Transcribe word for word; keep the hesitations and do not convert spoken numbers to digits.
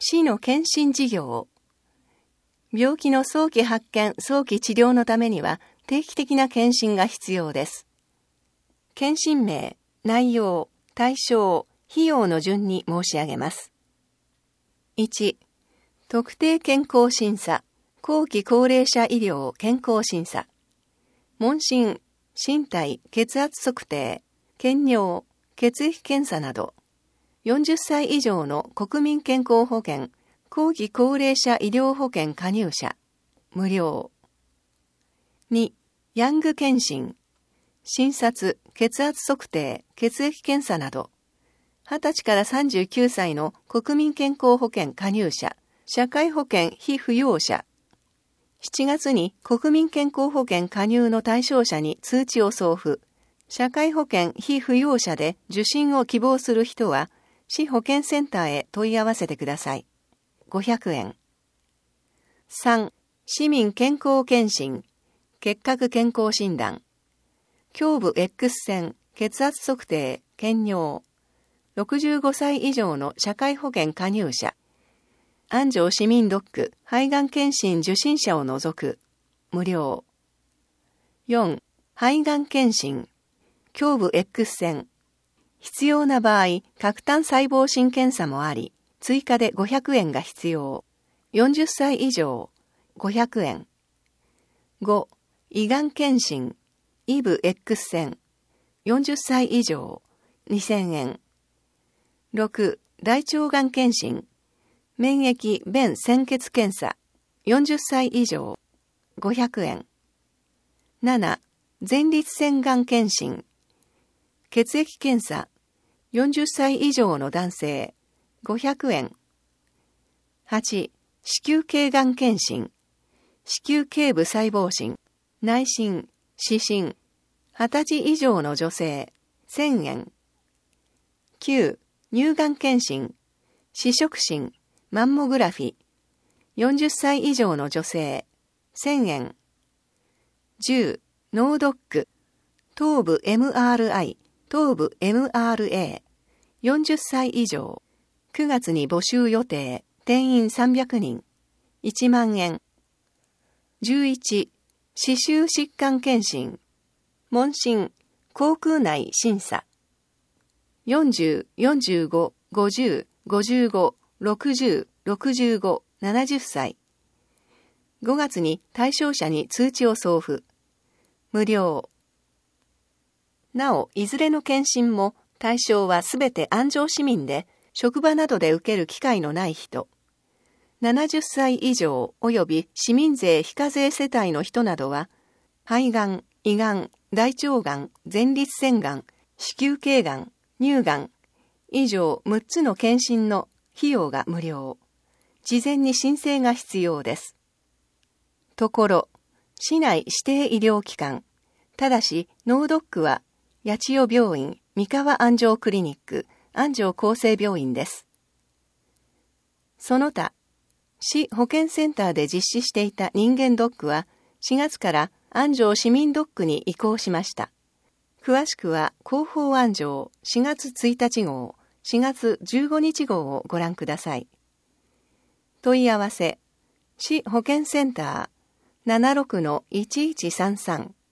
市の検診事業。病気の早期発見、早期治療のためには定期的な検診が必要です。検診名、内容、対象、費用の順に申し上げます。いち、特定健康審査、後期高齢者医療健康審査。問診、身体、血圧測定、検尿、血液検査など。よんじゅっさい以上の国民健康保険、後期高齢者医療保険加入者、無料。に、ヤング検診、診察、血圧測定、血液検査など。はたちからさんじゅうきゅうさいの国民健康保険加入者、社会保険非扶養者。しちがつに国民健康保険加入の対象者に通知を送付。社会保険非扶養者で受診を希望する人は、市保健センターへ問い合わせてください。ごひゃくえん。さん、市民健康検診、結核健康診断。胸部 X 線、血圧測定、検尿。ろくじゅうごさい以上の社会保険加入者。安城市民ドック、肺がん検診受診者を除く。無料。よん、肺がん検診。胸部 X 線。必要な場合、核単細胞診検査もあり、追加でごひゃくえんが必要。よんじゅっさい以上、ごひゃくえん。ご、胃がん検診。イブ X 線。よんじゅっさい以上、にせんえん。ろく、大腸がん検診。免疫便潜血検査。よんじゅっさい以上、ごひゃくえん。なな、前立腺がん検診。血液検査。よんじゅっさい以上の男性、ごひゃくえん。はち、子宮頸がん検診。子宮頸部細胞診。内診、視診。はたち以上の女性、せんえん。きゅう、乳がん検診。視触診、マンモグラフィ。よんじゅっさい以上の女性、せんえん。じゅう、脳ドック。頭部 エムアールアイ、頭部 エムアールエー。よんじゅっさい以上。くがつに募集予定。定員さんびゃくにん。いちまんえん。じゅういち、歯周疾患検診。問診、口腔内審査。よんじゅう、よんじゅうご、ごじゅう、ごじゅうご、ろくじゅう、ろくじゅうご、ななじゅっさい。ごがつに対象者に通知を送付。無料。なお、いずれの検診も対象はすべて安城市民で、職場などで受ける機会のない人、ななじゅっさい以上及び市民税非課税世帯の人などは、肺がん、胃がん、大腸がん、前立腺がん、子宮頸がん、乳がん、以上むっつの検診の費用が無料。事前に申請が必要です。ところ、市内指定医療機関、ただし脳ドックは、八千代病院、三河安城クリニック、安城厚生病院です。その他、市保健センターで実施していた人間ドックは、しがつから安城市民ドックに移行しました。詳しくは広報安城しがつついたち号、しがつじゅうごにち号をご覧ください。問い合わせ、市保健センター ななじゅうろくのいちいちさんさん